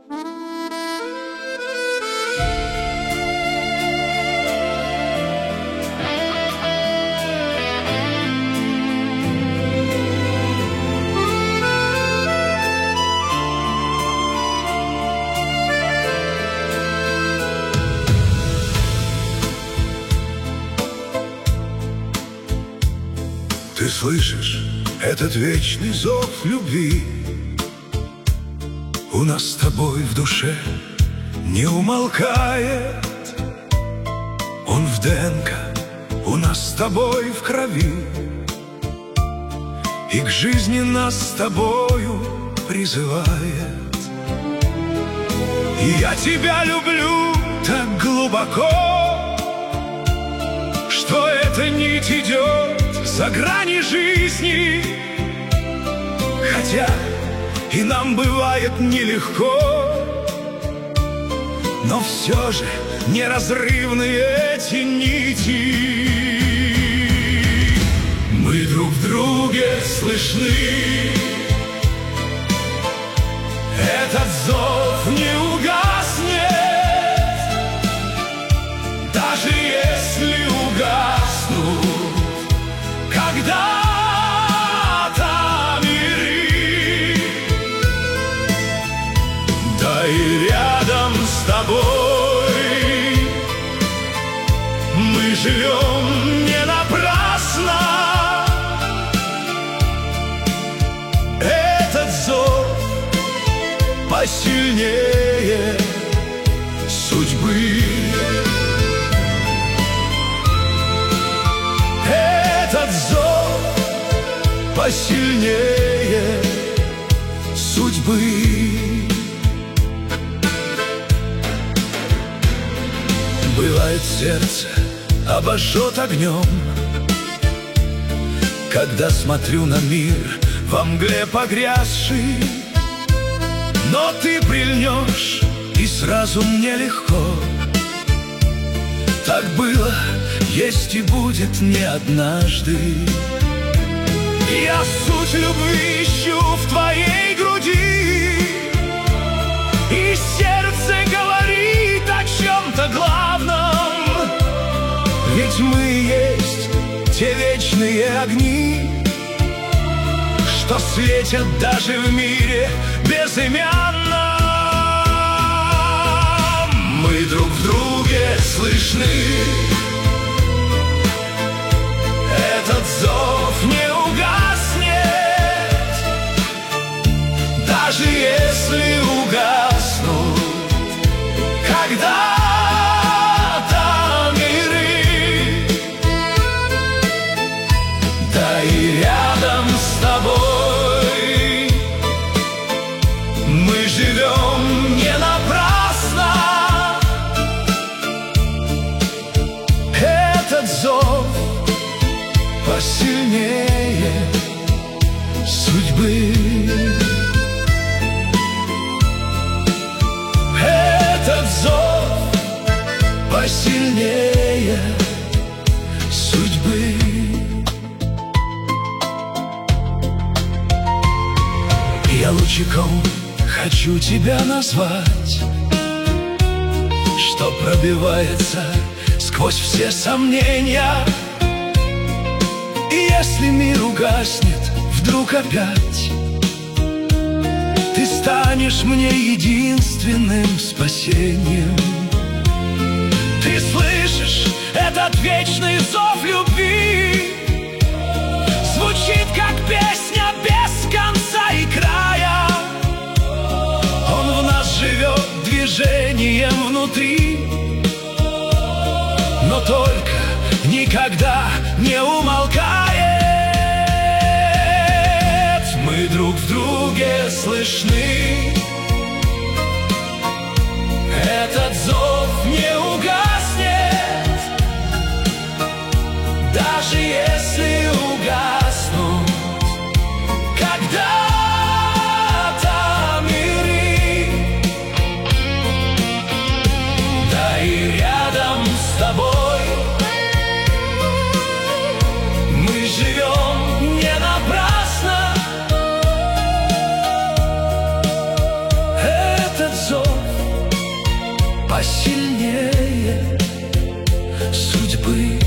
Ты слышишь этот вечный зов любви? У нас с тобой в душе не умолкает. Он в ДНК, у нас с тобой в крови, и к жизни нас с тобою призывает. И я тебя люблю так глубоко, что эта нить идет за грани жизни. Хотя и нам бывает нелегко, но все же неразрывны эти нити. Мы друг в друге слышны, этот зов не угаснет, даже если угаснут когда-то миры. Да и рядом с тобой мы живем не напрасно. Этот зов посильнее судьбы. Этот зов посильнее судьбы. Бывает, сердце обожжет огнем, когда смотрю на мир во мгле погрязший. Но ты прильнешь, и сразу мне легко. Так было, есть и будет не однажды. Я суть любви ищу в твоей груди, и сердце говорит о чем-то главном. Ведь мы есть те вечные огни, что светят даже в мире безымянном. Мы друг в друге слышны, этот зов не угаснет, даже если угаснут когда-то миры. Да и рядом с тобой мы живем не напрасно. Этот зов посильнее судьбы. Этот зов посильнее судьбы. Я лучиком хочу тебя назвать, что пробивается сквозь все сомнения. И если мир угаснет вдруг опять, ты станешь мне единственным спасением. Ты слышишь этот вечный зов любви? Звучит как песня без конца и края. Он в нас живет движением внутри, но только никогда не умолкает. Мы друг в друге слышны, этот зов не угаснет, даже если угаснут когда-то миры. Да и рядом с тобой мы живем не напрасно. сильнее судьбы.